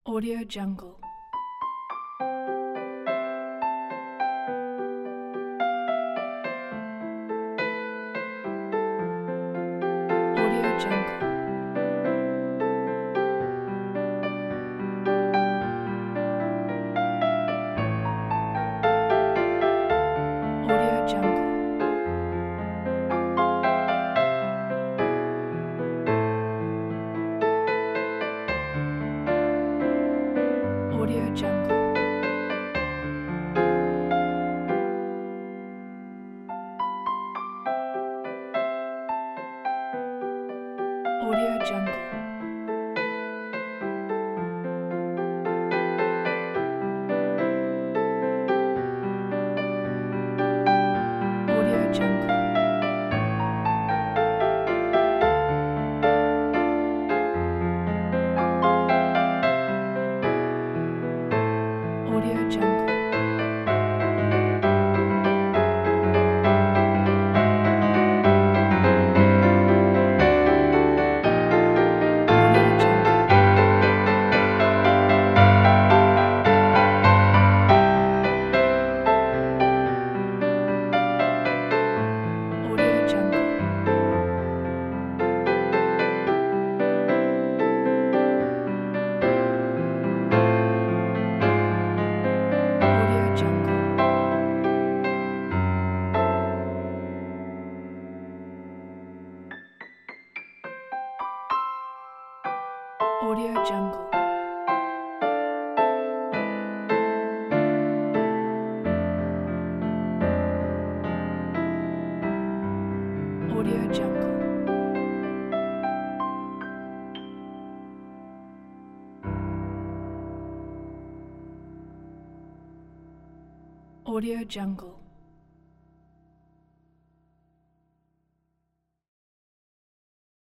Audio Jungle. Audio Jungle. Audio Jungle. Audio Jungle. Audio Jungle. Audio Jungle. Audio Jungle. Audio Jungle. Audio Jungle. Audio Jungle. Audio Jungle. Audio Jungle.